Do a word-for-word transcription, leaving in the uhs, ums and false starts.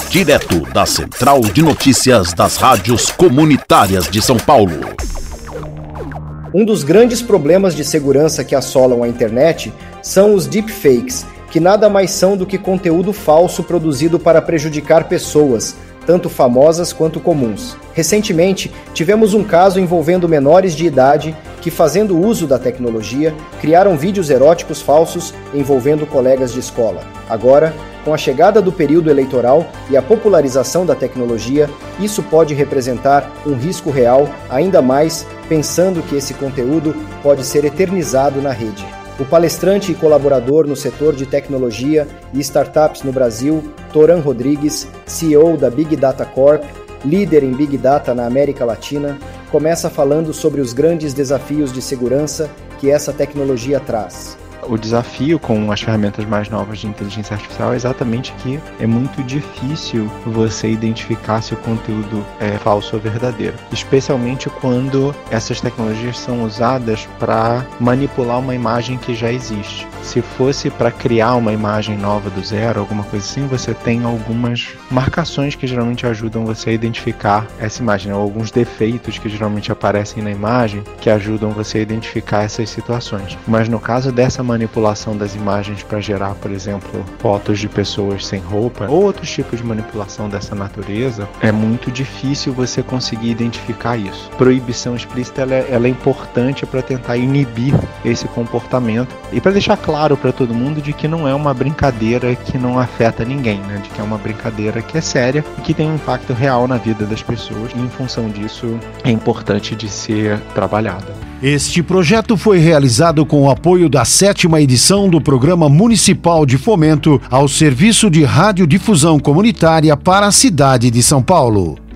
direto da Central de Notícias das Rádios Comunitárias de São Paulo. Um dos grandes problemas de segurança que assolam a internet são os deepfakes, que nada mais são do que conteúdo falso produzido para prejudicar pessoas, tanto famosas quanto comuns. Recentemente, tivemos um caso envolvendo menores de idade que, fazendo uso da tecnologia, criaram vídeos eróticos falsos envolvendo colegas de escola. Agora, com a chegada do período eleitoral e a popularização da tecnologia, isso pode representar um risco real, ainda mais pensando que esse conteúdo pode ser eternizado na rede. O palestrante e colaborador no setor de tecnologia e startups no Brasil, Toran Rodrigues, C E O da Big Data Corp, líder em Big Data na América Latina, começa falando sobre os grandes desafios de segurança que essa tecnologia traz. O desafio com as ferramentas mais novas de inteligência artificial é exatamente que é muito difícil você identificar se o conteúdo é falso ou verdadeiro, especialmente quando essas tecnologias são usadas para manipular uma imagem que já existe. Se fosse para criar uma imagem nova do zero, alguma coisa assim, você tem algumas marcações que geralmente ajudam você a identificar essa imagem, ou alguns defeitos que geralmente aparecem na imagem que ajudam você a identificar essas situações. Mas no caso dessa manipulação das imagens para gerar, por exemplo, fotos de pessoas sem roupa ou outros tipos de manipulação dessa natureza, é muito difícil você conseguir identificar isso. Proibição explícita ela é, ela é importante para tentar inibir esse comportamento e para deixar claro para todo mundo de que não é uma brincadeira que não afeta ninguém, né? De que é uma brincadeira que é séria e que tem um impacto real na vida das pessoas, e em função disso é importante de ser trabalhada. Este projeto foi realizado com o apoio da sétima edição do Programa Municipal de Fomento ao Serviço de Radiodifusão Comunitária para a cidade de São Paulo.